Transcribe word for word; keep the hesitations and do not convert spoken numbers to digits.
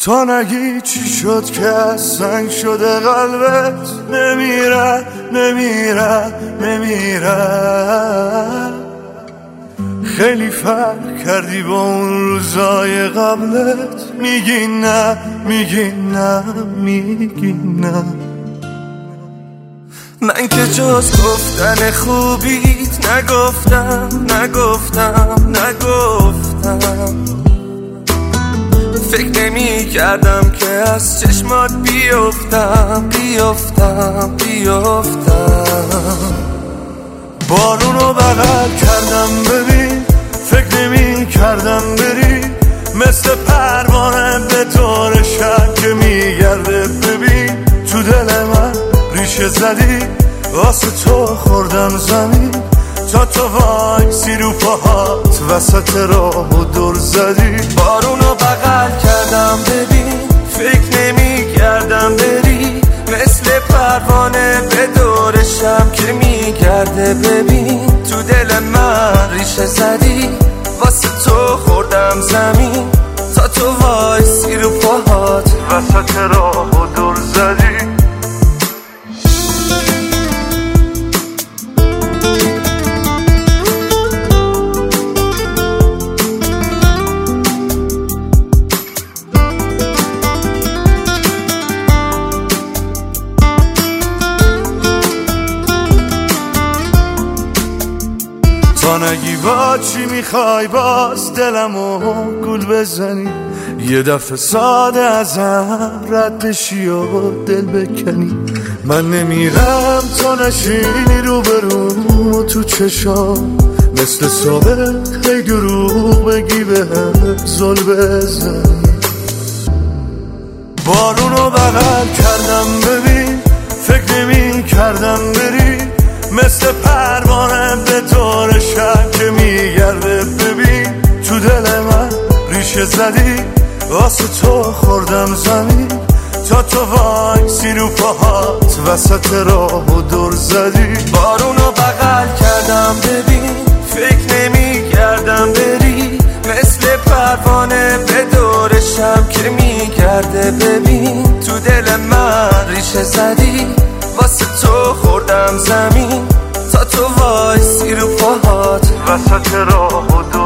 تا نگی چی شد که از سنگ شده قلبت، نمیره نمیره نمیره. خیلی فرق کردی با اون روزای قبلت، میگی نه میگی نه میگی نه. من که جز گفتن خوبیت نگفتم نگفتم نگفتم. فکر نمی کردم که از چشمات بیفتم بیفتم بیفتم. بارونو بغل کردم ببین، فکر نمی کردم بری، مثل پروانه به طور شب که میگرده. ببین تو دل من ریشه زدی، واسه تو خوردم زمین، تا تو وایسی رو پاهات وسط راه و دور زدی. بارونو بغل کردم ببین، فکر نمی کردم بری، مثل پروانه به دور شم که میگرده. ببین تو دل من ریشه زدی، واسه تو خوردم زمین، تا تو وایسی رو پاهات وسط راه و دور زدی. تا نگی با چی میخوای باز دلمو گول بزنی، یه دفعه ساده ازم رد بشی و دل بکنی. من نمیرم تا نشینی رو بروم و تو چشام، مثل سابق هی دروغ بگی بهم زل بزنی. بارونو بغل کردم ببین، فکر نمی کردم بری، مثل پروانه به طور شب که میگرده. ببین تو دل من ریشه زدی، واسه تو خوردم زمین، تا تو وایسی رو پاهات وسط راه و دور زدی. بارونو بغل کردم ببین، فکر نمی کردم بری، مثل پروانه به دور شب که میگرده. ببین تو دل من ریشه زدی، واسه تو خوردم زمین، تا تو وایسی رو پاهات وسط راه و دور